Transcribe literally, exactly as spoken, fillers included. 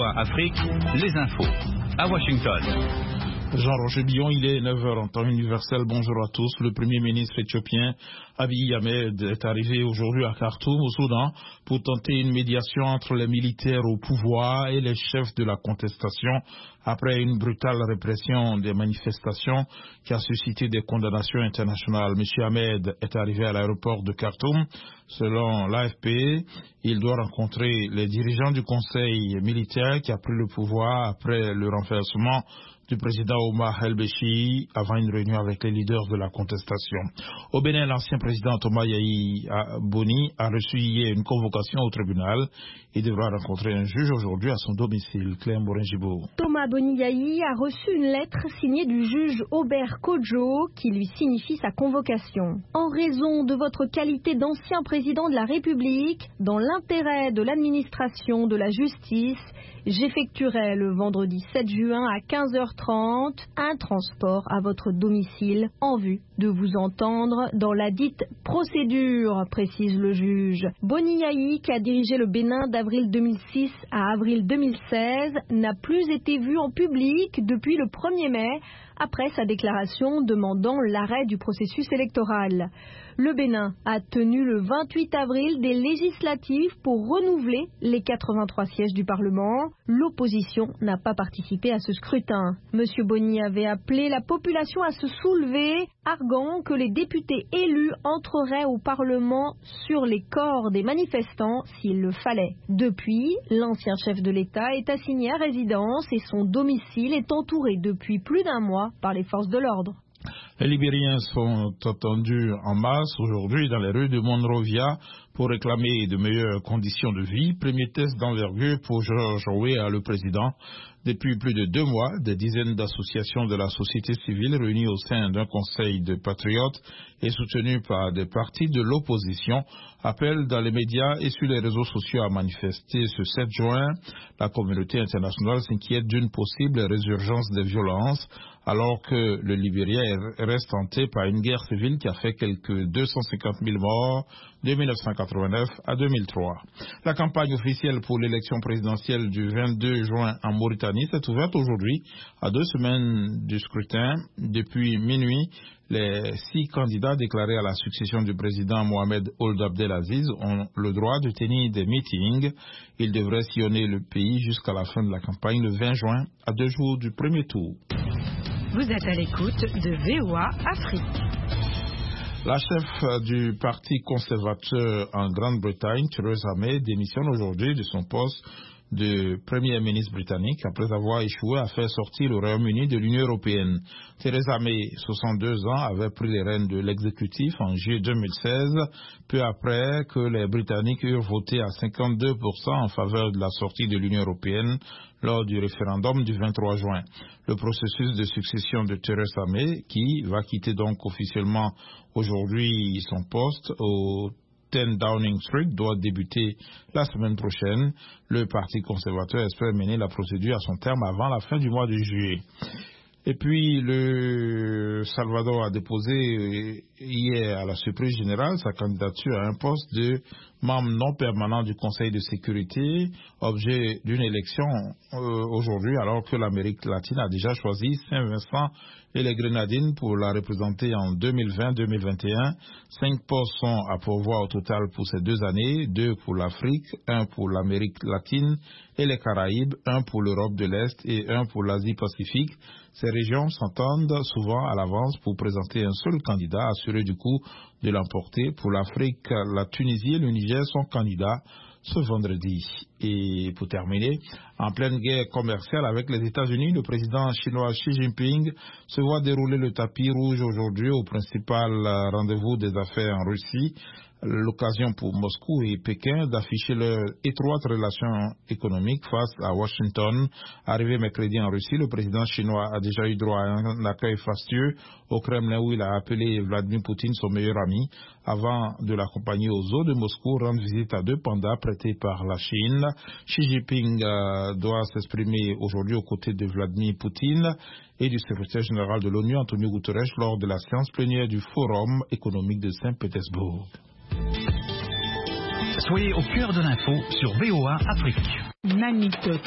V O A Afrique, les infos. À Washington. Jean-Roger Billon, il est neuf heures en temps universel. Bonjour à tous. Le Premier ministre éthiopien Abiy Ahmed est arrivé aujourd'hui à Khartoum, au Soudan, pour tenter une médiation entre les militaires au pouvoir et les chefs de la contestation après une brutale répression des manifestations qui a suscité des condamnations internationales. Monsieur Ahmed est arrivé à l'aéroport de Khartoum. Selon l'A F P, il doit rencontrer les dirigeants du conseil militaire qui a pris le pouvoir après le renversement du président Omar El-Béchir avant une réunion avec les leaders de la contestation. Au Bénin, l'ancien président Thomas Yahi Boni a reçu hier une convocation au tribunal. Il devra rencontrer un juge aujourd'hui à son domicile. Claire Morin-Gibault. Thomas Boni Yahi a reçu une lettre signée du juge Aubert Kojo qui lui signifie sa convocation. En raison de votre qualité d'ancien président de la République, dans l'intérêt de l'administration de la justice, j'effectuerai le vendredi sept juin à quinze heures trente un transport à votre domicile en vue de vous entendre dans la dite procédure, précise le juge. Boni Yahi, qui a dirigé le Bénin d'avril deux mille six à avril deux mille seize, n'a plus été vu en public depuis le premier mai, après sa déclaration demandant l'arrêt du processus électoral. Le Bénin a tenu le vingt-huit avril des législatives pour renouveler les quatre-vingt-trois sièges du Parlement. L'opposition n'a pas participé à ce scrutin. Monsieur Boni avait appelé la population à se soulever, arguant que les députés élus entreraient au Parlement sur les corps des manifestants s'il le fallait. Depuis, l'ancien chef de l'État est assigné à résidence et son domicile est entouré depuis plus d'un mois par les forces de l'ordre. Les Libériens sont attendus en masse aujourd'hui dans les rues de Monrovia pour réclamer de meilleures conditions de vie. Premier test d'envergure pour George Weah, le président. Depuis plus de deux mois, des dizaines d'associations de la société civile réunies au sein d'un conseil de patriotes et soutenues par des partis de l'opposition appellent dans les médias et sur les réseaux sociaux à manifester ce sept juin. La communauté internationale s'inquiète d'une possible résurgence des violences alors que le Libéria reste hanté par une guerre civile qui a fait quelques deux cent cinquante mille morts de mille neuf cent quatre-vingt-neuf à deux mille trois. La campagne officielle pour l'élection présidentielle du vingt-deux juin en Mauritanie s'est ouverte aujourd'hui à deux semaines du scrutin. Depuis minuit, les six candidats déclarés à la succession du président Mohamed Ould Abdelaziz ont le droit de tenir des meetings. Ils devraient sillonner le pays jusqu'à la fin de la campagne le vingt juin, à deux jours du premier tour. Vous êtes à l'écoute de V O A Afrique. La chef du Parti conservateur en Grande-Bretagne, Theresa May, démissionne aujourd'hui de son poste de Premier ministre britannique après avoir échoué à faire sortir le Royaume-Uni de l'Union européenne. Theresa May, soixante-deux ans, avait pris les rênes de l'exécutif en juillet deux mille seize, peu après que les Britanniques eurent voté à cinquante-deux pour cent en faveur de la sortie de l'Union européenne lors du référendum du vingt-trois juin. Le processus de succession de Theresa May, qui va quitter donc officiellement aujourd'hui son poste au dix Downing Street, doit débuter la semaine prochaine. Le Parti conservateur espère mener la procédure à son terme avant la fin du mois de juillet. Et puis, le Salvador a déposé hier, à la surprise générale, sa candidature à un poste de membre non permanent du Conseil de sécurité, objet d'une élection euh, aujourd'hui, alors que l'Amérique latine a déjà choisi Saint-Vincent et les Grenadines pour la représenter en deux mille vingt deux mille vingt et un. Cinq postes sont à pourvoir au total pour ces deux années, deux pour l'Afrique, un pour l'Amérique latine et les Caraïbes, un pour l'Europe de l'Est et un pour l'Asie-Pacifique. Ces régions s'entendent souvent à l'avance pour présenter un seul candidat assuré du coup de l'emporter. Pour l'Afrique, la Tunisie et le Niger sont candidats ce vendredi. Et pour terminer, en pleine guerre commerciale avec les États-Unis, le président chinois Xi Jinping se voit dérouler le tapis rouge aujourd'hui au principal rendez-vous des affaires en Russie. L'occasion pour Moscou et Pékin d'afficher leur étroite relation économique face à Washington. Arrivé mercredi en Russie, le président chinois a déjà eu droit à un accueil fastueux au Kremlin où il a appelé Vladimir Poutine son meilleur ami avant de l'accompagner aux eaux de Moscou, rendre visite à deux pandas prêtés par la Chine. Xi Jinping euh, doit s'exprimer aujourd'hui aux côtés de Vladimir Poutine et du secrétaire général de l'ONU, Antonio Guterres, lors de la séance plénière du Forum économique de Saint-Pétersbourg. Soyez au cœur de l'info sur V O A Afrique. Mamito